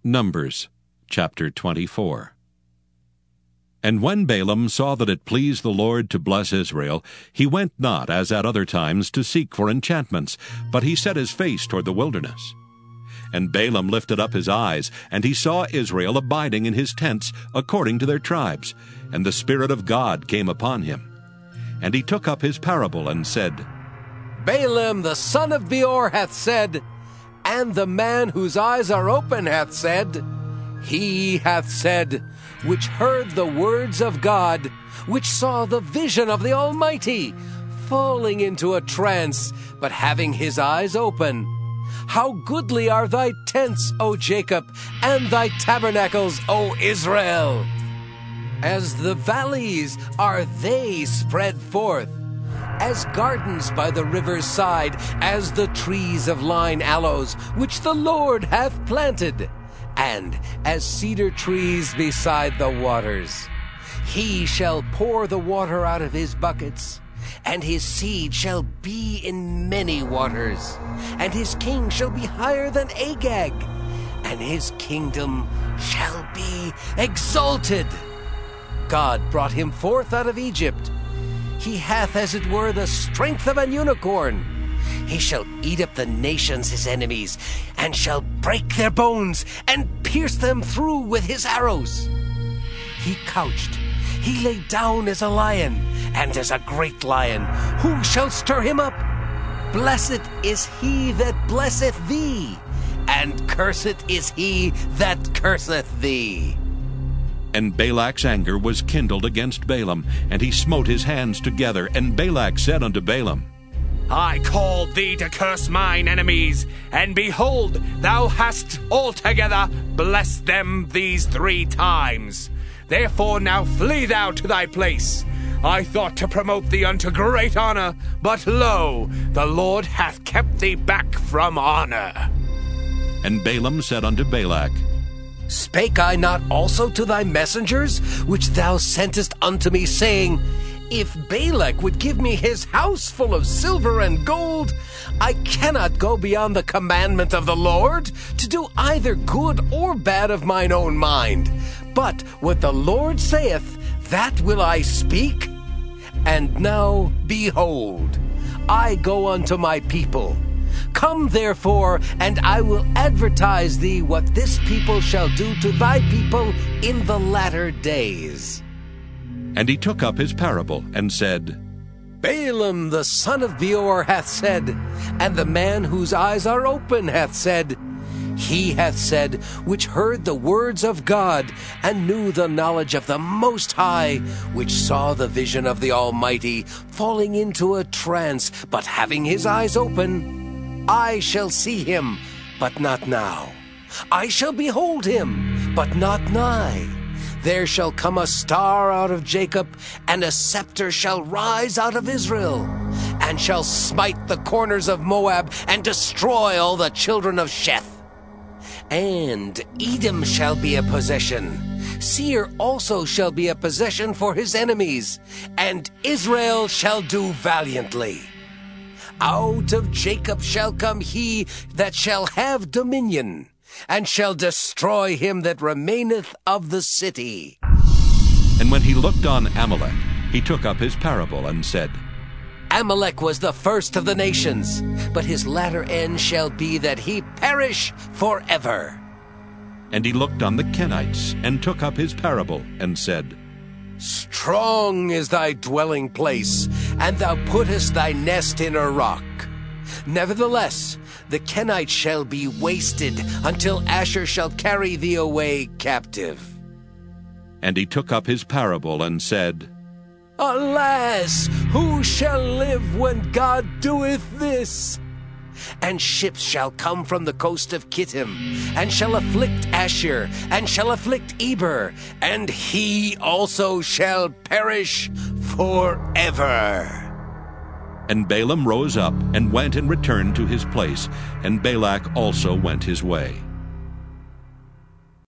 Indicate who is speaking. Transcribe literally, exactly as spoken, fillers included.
Speaker 1: Numbers chapter twenty-four. And when Balaam saw that it pleased the Lord to bless Israel, he went not, as at other times, to seek for enchantments, but he set his face toward the wilderness. And Balaam lifted up his eyes, and he saw Israel abiding in his tents, according to their tribes, and the Spirit of God came upon him. And he took up his parable, and said,
Speaker 2: Balaam the son of Beor hath said, and the man whose eyes are open hath said, He hath said, which heard the words of God, which saw the vision of the Almighty, falling into a trance, but having his eyes open. How goodly are thy tents, O Jacob, and thy tabernacles, O Israel! As the valleys are they spread forth, as gardens by the river's side, as the trees of lign aloes, which the Lord hath planted, and as cedar trees beside the waters. He shall pour the water out of his buckets, and his seed shall be in many waters, and his king shall be higher than Agag, and his kingdom shall be exalted. God brought him forth out of Egypt. He hath, as it were, the strength of an unicorn. He shall eat up the nations his enemies, and shall break their bones, and pierce them through with his arrows. He couched, he lay down as a lion, and as a great lion. Who shall stir him up? Blessed is he that blesseth thee, and cursed is he that curseth thee.
Speaker 1: And Balak's anger was kindled against Balaam, and he smote his hands together. And Balak said unto Balaam,
Speaker 3: I called thee to curse mine enemies, and behold, thou hast altogether blessed them these three times. Therefore now flee thou to thy place. I thought to promote thee unto great honor, but lo, the Lord hath kept thee back from honor.
Speaker 1: And Balaam said unto Balak,
Speaker 2: Spake I not also to thy messengers, which thou sentest unto me, saying, If Balak would give me his house full of silver and gold, I cannot go beyond the commandment of the Lord, to do either good or bad of mine own mind. But what the Lord saith, that will I speak. And now, behold, I go unto my people. Come therefore, and I will advertise thee what this people shall do to thy people in the latter days.
Speaker 1: And he took up his parable, and said,
Speaker 2: Balaam the son of Beor hath said, and the man whose eyes are open hath said, He hath said, which heard the words of God, and knew the knowledge of the Most High, which saw the vision of the Almighty, falling into a trance, but having his eyes open. I shall see him, but not now. I shall behold him, but not nigh. There shall come a star out of Jacob, and a scepter shall rise out of Israel, and shall smite the corners of Moab, and destroy all the children of Sheth. And Edom shall be a possession. Seir also shall be a possession for his enemies, and Israel shall do valiantly. Out of Jacob shall come he that shall have dominion, and shall destroy him that remaineth of the city.
Speaker 1: And when he looked on Amalek, he took up his parable, and said,
Speaker 2: Amalek was the first of the nations, but his latter end shall be that he perish forever.
Speaker 1: And he looked on the Kenites, and took up his parable, and said,
Speaker 2: Strong is thy dwelling place, and thou puttest thy nest in a rock. Nevertheless, the Kenites shall be wasted, until Asher shall carry thee away captive.
Speaker 1: And he took up his parable, and said,
Speaker 2: Alas, who shall live when God doeth this? And ships shall come from the coast of Kittim, and shall afflict Asher, and shall afflict Eber, and he also shall perish forever.
Speaker 1: And Balaam rose up, and went and returned to his place, and Balak also went his way.